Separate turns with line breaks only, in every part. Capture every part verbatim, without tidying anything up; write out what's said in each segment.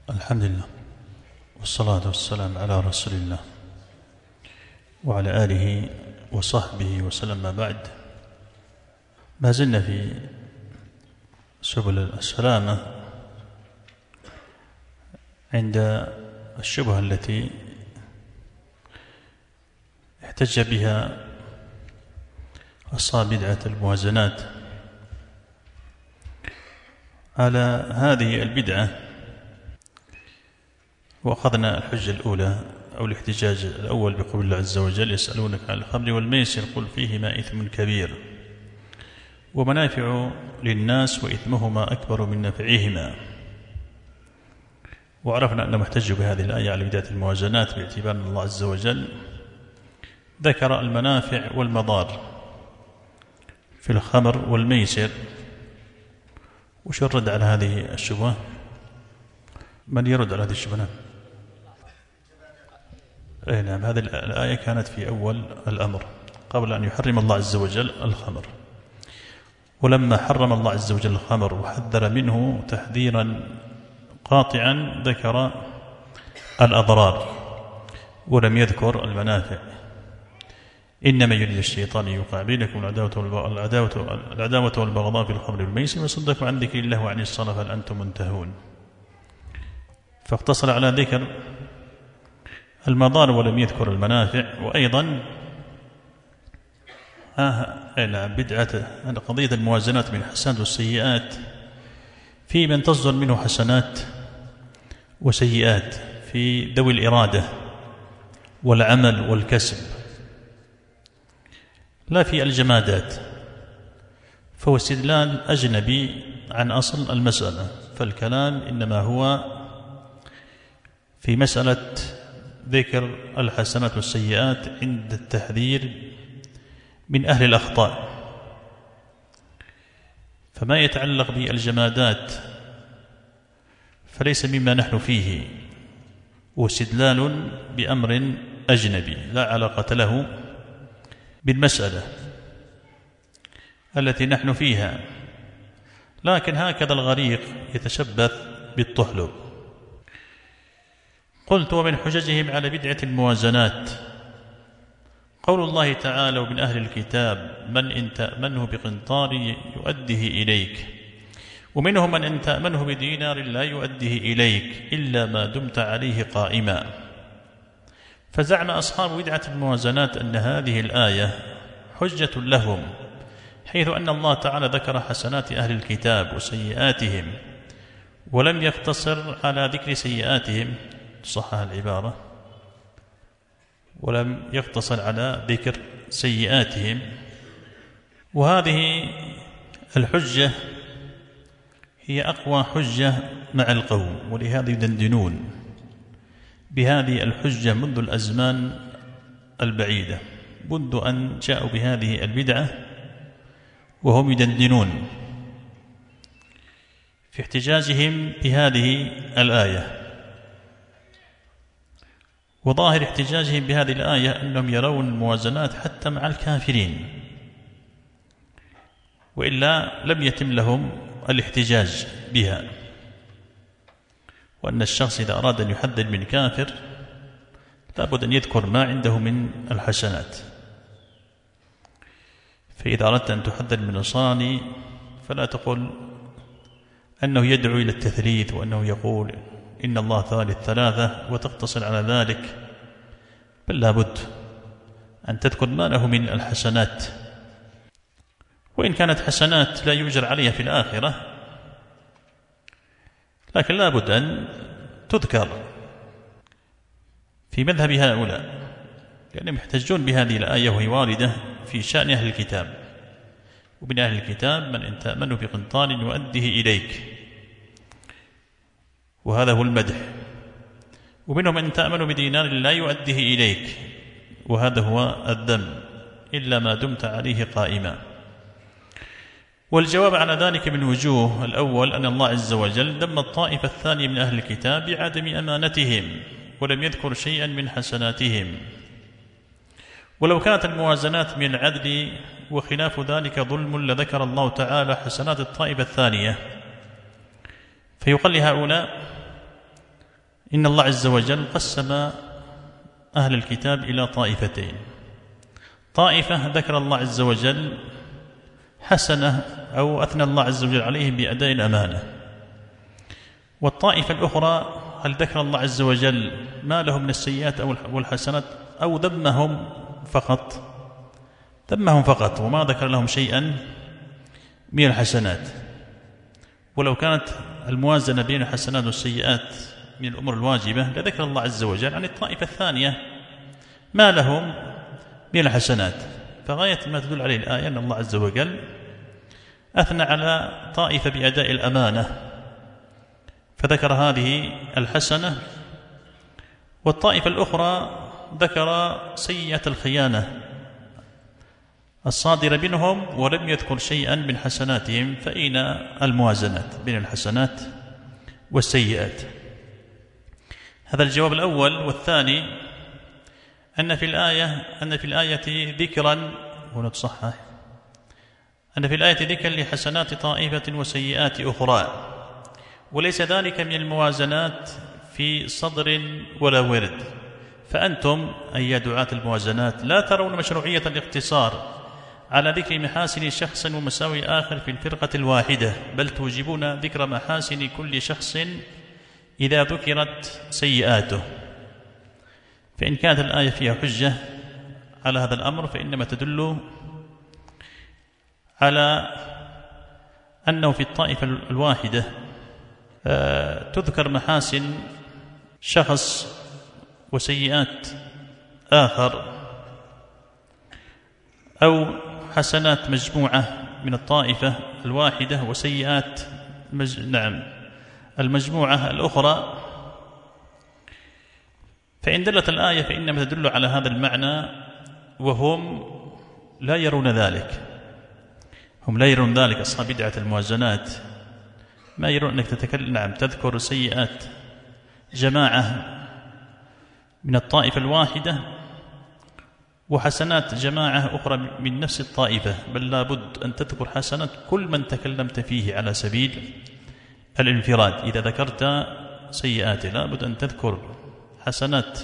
الحمد لله والصلاة والسلام على رسول الله وعلى آله وصحبه وسلم. ما بعد، ما زلنا في سبل السلامة عند الشبهة التي احتج بها أصحاب بدعة الموازنات على هذه البدعة. وأخذنا الحجة الأولى أو الاحتجاج الأول بقول الله عز وجل: يسألونك عن الخمر والميسر قل فيهما إثم كبير ومنافع للناس وإثمهما أكبر من نفعهما. وعرفنا أنهم احتجوا بهذه الآية على بدعة الموازنات باعتبار أن الله عز وجل ذكر المنافع والمضار في الخمر والميسر. وش الرد على هذه الشبهة؟ من يرد على هذه الشبهة؟ أي نعم، هذه الآية كانت في أول الأمر قبل أن يحرم الله عز وجل الخمر. ولما حرم الله عز وجل الخمر وحذر منه تحذيرا قاطعا ذكر الأضرار ولم يذكر المنافع. إنما يريد الشيطان يوقع بينكم العداوة والبغضاء في الخمر والميسر ويصدكم عن ذكر الله وعن الصلاة فهل أنتم منتهون. فاقتصر على ذكر المضار ولم يذكر المنافع. وأيضا آه بدعة قضية الموازنات من الحسنات والسيئات في من تصدر منه حسنات وسيئات في ذوي الإرادة والعمل والكسب، لا في الجمادات. فهو استدلال أجنبي عن أصل المسألة. فالكلام إنما هو في مسألة ذكر الحسنات والسيئات عند التحذير من أهل الأخطاء. فما يتعلق بالجمادات فليس مما نحن فيه، واستدلال بأمر أجنبي لا علاقة له بالمسألة التي نحن فيها. لكن هكذا الغريق يتشبث بالطحلب. قلت: ومن حججهم على بدعة الموازنات قول الله تعالى: ومن أهل الكتاب من إن تأمنه بقنطار يؤديه إليك ومنهم من إن تأمنه بدينار لا يؤديه إليك إلا ما دمت عليه قائما. فزعم أصحاب بدعة الموازنات أن هذه الآية حجة لهم، حيث أن الله تعالى ذكر حسنات أهل الكتاب وسيئاتهم ولم يقتصر على ذكر سيئاتهم، صح العبارة، ولم يقتصر على ذكر سيئاتهم. وهذه الحجة هي أقوى حجة مع القوم، ولهذا يدندنون بهذه الحجة منذ الأزمان البعيدة، منذ أن جاءوا بهذه البدعة وهم يدندنون في احتجاجهم بهذه الآية. وظاهر احتجاجهم بهذه الآية أنهم يرون الموازنات حتى مع الكافرين، وإلا لم يتم لهم الاحتجاج بها. وأن الشخص إذا أراد أن يحذر من كافر لابد أن يذكر ما عنده من الحسنات. فإذا أردت أن تحذر من نصراني فلا تقل أنه يدعو إلى التثليث وأنه يقول إن الله ثالث ثلاثة وتقتصر على ذلك، بل لابد أن تذكر ما له من الحسنات، وإن كانت حسنات لا يؤجر عليها في الآخرة، لكن لابد أن تذكر في مذهب هؤلاء، لأنهم يحتجون بهذه الآية وهي واردة في شأن أهل الكتاب. ومن أهل الكتاب من إن تأمنه بقنطار يؤديه إليك، وهذا هو المدح. ومنهم من تأمنه بدينار لا يؤديه إليك، وهذا هو الذم، إلا ما دمت عليه قائما. والجواب على ذلك من وجوه: الأول أن الله عز وجل ذم الطائفة الثانية من أهل الكتاب بعدم أمانتهم ولم يذكر شيئا من حسناتهم. ولو كانت الموازنات من العدل وخلاف ذلك ظلم لذكر الله تعالى حسنات الطائفة الثانية، فيقال لهؤلاء: إن الله عز وجل قسم أهل الكتاب إلى طائفتين. طائفة ذكر الله عز وجل حسنة أو أثنى الله عز وجل عليهم بأداء الأمانة، والطائفة الأخرى هل ذكر الله عز وجل ما لهم من السيئات أو الحسنات أو ذمهم فقط ذمهم فقط وما ذكر لهم شيئا من الحسنات. ولو كانت الموازنة بين الحسنات والسيئات من الأمور الواجبة لذكر الله عز وجل عن الطائفة الثانية ما لهم من الحسنات. فغاية ما تدل عليه الآية أن الله عز وجل أثنى على طائفة بأداء الأمانة فذكر هذه الحسنة، والطائفة الأخرى ذكر سيئة الخيانة الصادرة منهم ولم يذكر شيئا من حسناتهم. فأين الموازنات بين الحسنات والسيئات؟ هذا الجواب الأول. والثاني أن في الآية أن في الآية ذكرا هنا تصحح أن في الآية ذكرا لحسنات طائفة وسيئات أخرى، وليس ذلك من الموازنات في صدر ولا ورد. فأنتم أي دعاة الموازنات لا ترون مشروعية الاقتصار على ذكر محاسن شخص ومساوي آخر في الفرقة الواحدة، بل توجبون ذكر محاسن كل شخص إذا ذكرت سيئاته. فإن كانت الآية فيها حجة على هذا الأمر فإنما تدل على أنه في الطائفة الواحدة تذكر محاسن شخص وسيئات آخر، أو حسنات مجموعة من الطائفة الواحدة وسيئات مج... نعم المجموعة الأخرى. فإن دلت الآية فإنما تدل على هذا المعنى، وهم لا يرون ذلك. هم لا يرون ذلك أصحاب بدعة الموازنات ما يرون أنك تتكلم نعم تذكر سيئات جماعة من الطائفة الواحدة وحسنات جماعة أخرى من نفس الطائفة، بل لا بد أن تذكر حسنات كل من تكلمت فيه على سبيل الانفراد. إذا ذكرت سيئات لا بد أن تذكر حسنات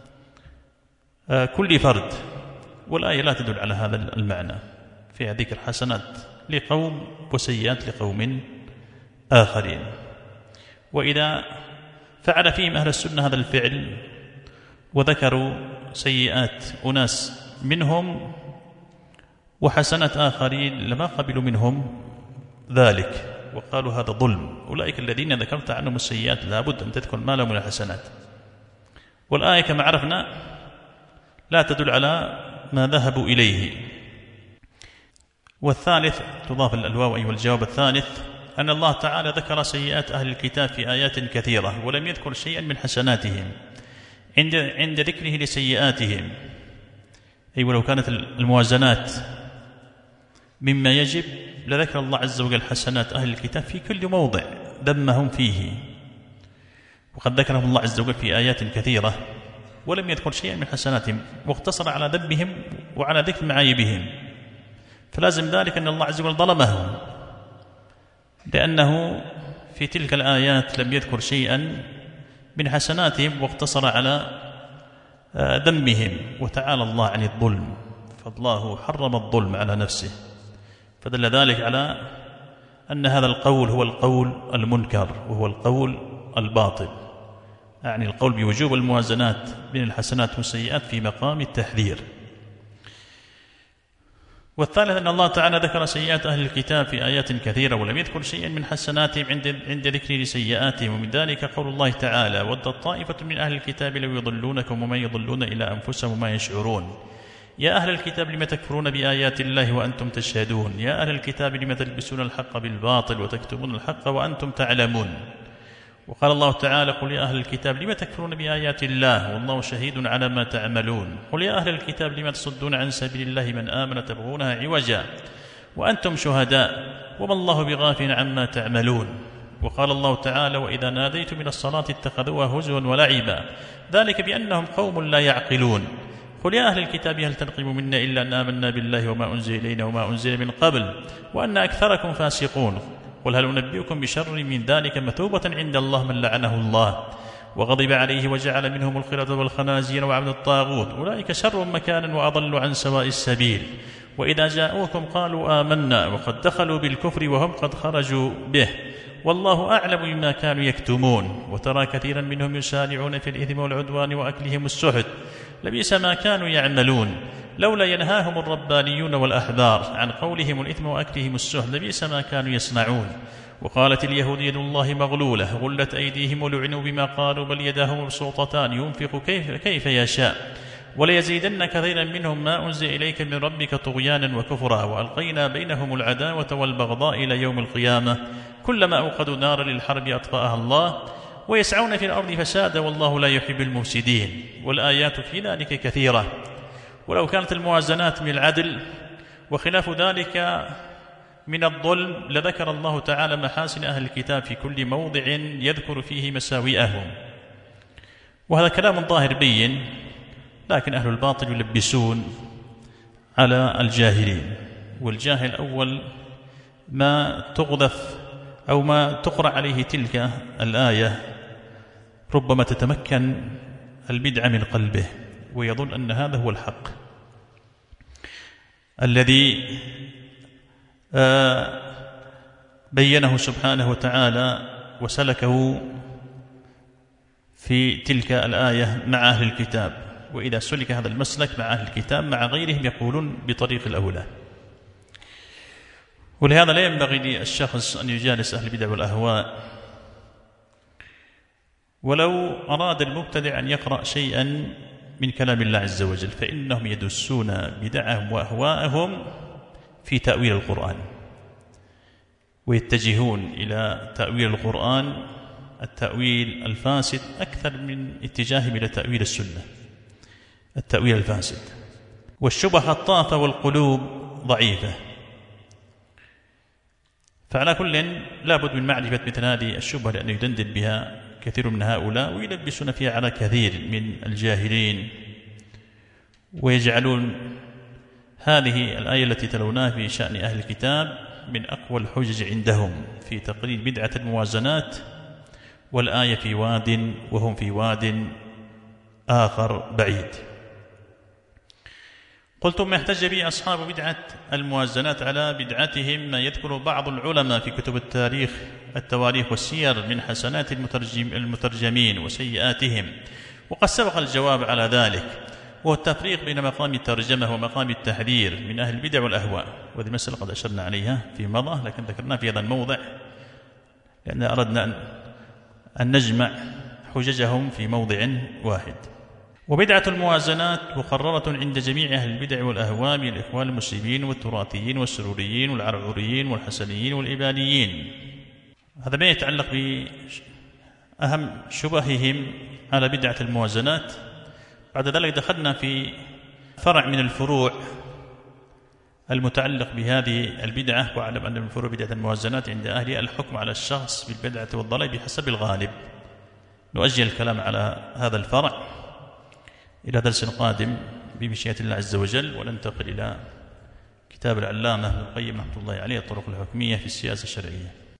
كل فرد، والآية لا تدل على هذا المعنى، فيها ذكر حسنات لقوم وسيئات لقوم آخرين. وإذا فعل فيهم أهل السنة هذا الفعل وذكروا سيئات أناس منهم وحسنات آخرين لما قبلوا منهم ذلك وقالوا هذا ظلم. أولئك الذين ذكرت عنهم السيئات لابد أن تذكر ما لهم من الحسنات. والآية كما عرفنا لا تدل على ما ذهبوا إليه. والثالث تضاف الألواء أيها الجواب الثالث أن الله تعالى ذكر سيئات أهل الكتاب في آيات كثيرة ولم يذكر شيئا من حسناتهم عند عند ذكره لسيئاتهم. أي ولو كانت الموازنات مما يجب لذكر الله عز وجل حسنات أهل الكتاب في كل موضع ذمهم فيه، وقد ذكرهم الله عز وجل في آيات كثيرة ولم يذكر شيئا من حسناتهم واقتصر على ذمهم وعلى ذكر معايبهم. فلازم ذلك أن الله عز وجل ظلمهم، لأنه في تلك الآيات لم يذكر شيئا من حسناتهم واقتصر على ذمهم. وتعالى الله عن الظلم، فالله حرم الظلم على نفسه، فدل ذلك على أن هذا القول هو القول المنكر وهو القول الباطل، يعني القول بوجوب الموازنات بين الحسنات والسيئات في مقام التحذير. والثالث أن الله تعالى ذكر سيئات أهل الكتاب في آيات كثيرة ولم يذكر شيئا من حسناتهم عند عند ذكر لسيئاتهم. ومن ذلك قول الله تعالى: ودت طائفة من أهل الكتاب لو يضلونكم وما يضلون إلا أنفسهم وما يشعرون. يا أهل الكتاب لم تكفرون بآيات الله وأنتم تشهدون. يا أهل الكتاب لم تلبسون الحق بالباطل وتكتمون الحق وأنتم تعلمون. وقال الله تعالى: قل يا أهل الكتاب لم تكفرون بآيات الله والله شهيد على ما تعملون. قل يا أهل الكتاب لم تصدون عن سبيل الله من آمن تبغونها عوجا وأنتم شهداء وما الله بغافل عما تعملون. وقال الله تعالى: وإذا ناديت من الصلاة اتخذوها هزوا ولعبا ذلك بأنهم قوم لا يعقلون. قل يا أهل الكتاب هل تنقموا منا إلا أن آمنا بالله وما أنزل إلينا وما أنزل من قبل وأن أكثركم فاسقون. قل هل أنبئكم بشر من ذلك مثوبة عند الله من لعنه الله وغضب عليه وجعل منهم القردة والخنازير وعبد الطاغوت أولئك شر مكانا وأضل عن سواء السبيل وإذا جاءوكم قالوا آمنا وقد دخلوا بالكفر وهم قد خرجوا به والله أعلم بما كانوا يكتمون وترى كثيرا منهم يسارعون في الإثم والعدوان وأكلهم السحت لبئس ما كانوا يعملون لولا ينهاهم الربانيون والأحبار عن قولهم الإثم وأكلهم السحت لبئس ما كانوا يصنعون وقالت اليهود يد الله مغلولة غلت أيديهم ولعنوا بما قالوا بل يداه مبسوطتان ينفق كيف, كيف يشاء وليزيدن كثيرا منهم ما أنزل إليك من ربك طغيانا وكفرا وألقينا بينهم العداوة والبغضاء إلى يوم القيامة كلما أوقدوا نارا للحرب أطفأها الله ويسعون في الأرض فسادا والله لا يحب المفسدين والآيات في ذلك كثيرة ولو كانت الموازنات من العدل وخلاف ذلك من الظلم لذكر الله تعالى محاسن أهل الكتاب في كل موضع يذكر فيه مساوئهم وهذا كلام ظاهر بين لكن أهل الباطل يلبسون على الجاهلين والجاهل أول ما تغذف أو ما تقرأ عليه تلك الآية ربما تتمكن البدعة من قلبه ويظن أن هذا هو الحق الذي بينه سبحانه وتعالى وسلكه في تلك الآية مع أهل الكتاب وإذا سلك هذا المسلك مع أهل الكتاب مع غيرهم يقولون بطريق الأولى ولهذا لا ينبغي للشخص أن يجالس أهل البدع والأهواء ولو أراد المبتدع أن يقرأ شيئا من كلام الله عز وجل فإنهم يدسون بدعهم وأهواءهم في تأويل القرآن ويتجهون إلى تأويل القرآن التأويل الفاسد أكثر من اتجاههم إلى تأويل السنة التأويل الفاسد والشبه خطافة والقلوب ضعيفة فعلى كل لا بد من معرفة مثل هذه الشبهة لأنه يدندن بها كثير من هؤلاء ويلبسون فيها على كثير من الجاهلين ويجعلون هذه الآية التي تلوناها في شأن أهل الكتاب من أقوى الحجج عندهم في تقرير بدعة الموازنات والآية في واد وهم في واد آخر بعيد. قلت ما احتج به أصحاب بدعة الموازنات على بدعتهم ما يذكر بعض العلماء في كتب التاريخ التواريخ والسير من حسنات المترجم المترجمين وسيئاتهم وقد سبق الجواب على ذلك وهو التفريق بين مقام الترجمة ومقام التحذير من أهل البدع والأهواء وهذه المسألة قد أشرنا عليها في مضى لكن ذكرناها في هذا الموضع لأن أردنا أن نجمع حججهم في موضع واحد. وبدعة الموازنات مقررة عند جميع أهل البدع والأهواء من الإخوان المسلمين والتراثيين والسروريين والعرعوريين والحسنيين والإبانيين. هذا ما يتعلق بأهم شبههم على بدعة الموازنات. بعد ذلك دخلنا في فرع من الفروع المتعلق بهذه البدعة واعلم أن من فروع بدعة الموازنات عند أهل الحكم على الشخص بالبدعة والضلال بحسب الغالب. نؤجل الكلام على هذا الفرع إلى درس قادم بمشيئة الله عز وجل وننتقل إلى كتاب العلامة ابن القيم رحمة الله عليه الطرق الحكمية في السياسة الشرعية.